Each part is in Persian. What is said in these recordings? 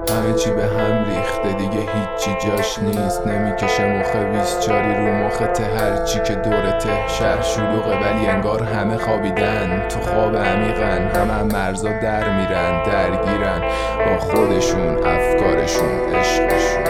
همه چی به هم ریخته دیگه هیچی جاش نیست. نمیکشه مخ 24 رو مخته، هرچی که دورته شهر شلوغه ولی انگار همه خوابیدن تو خواب عمیقن. همه مرزا در میرن درگیرن با خودشون، افکارشون، عشقشون.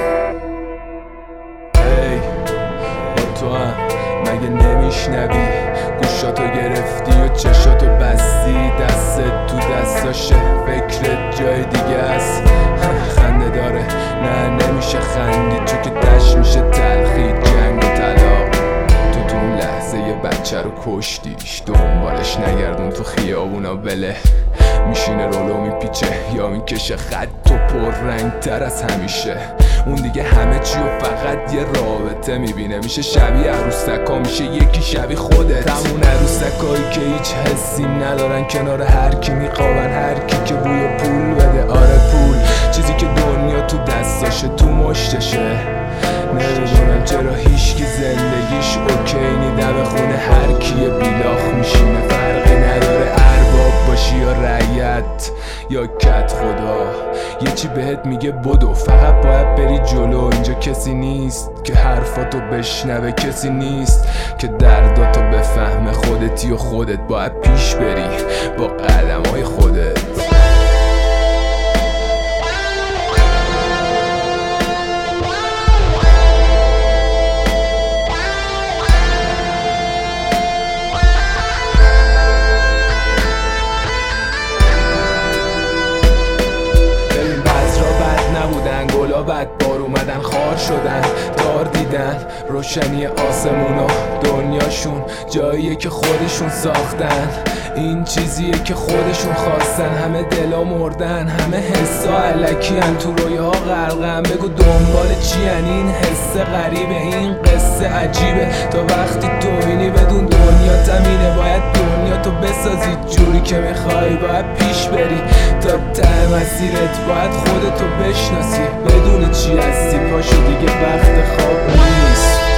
ای با تو هم مگه نمیشنوی؟ گوشاتو گرفتی و چشاتو بستی، دستت تو دستاشه فکرت جای دیگه است. خنده داره نه نمیشه خندید چون که دشت میشه تلخی، جنگ و طلاق. تو اون لحظه یه بچه رو کشتیش، دنبالش نگردون تو خیابونا بله. میشینه رولو میپیچه یا میکشه خط تو پر رنگ تر از همیشه. اون دیگه همه چی و فقط یه رابطه میبینه، میشه شبیه عروسکا، میشه یکی شبیه خودت. همون عروسکایی که هیچ حسی ندارن، کنار هر کی میخوابن، هر کی که بوی پول بده. آره پول، چیزی که دنیا تو دستاشه تو مشتشه. نمیدونم چرا هیچکی زندگیش اوکی نیده، به خونه هر کی بیلاخ میشینه. فرقی نداره ارباب باشی یا رعیت یا کت خدا، یه چی بهت میگه بدو، فقط باید بری جلو. اینجا کسی نیست که حرفاتو بشنوه، کسی نیست که درداتو بفهمه. خودتی و خودت باید پیش بری با قدمای خودت. گلا بد بار اومدن خار شدن، دار دیدن روشنی آسمون و دنیاشون جاییه که خودشون ساختن. این چیزیه که خودشون خواستن، همه دلا مردن، همه حسا علکی‌ان، تو رویا غرقن. بگو دنبال چی‌ان این حس غریبه، این قصه عجیبه. تا وقتی تو بینی بدون دنیا تمینه، باید دنیا تو بسازی جوری که میخوای، باید پیش بری تا ته مسیرت، باید خودتو بشناسی بدون چی هستی. پاشو دیگه وقت خواب نیست.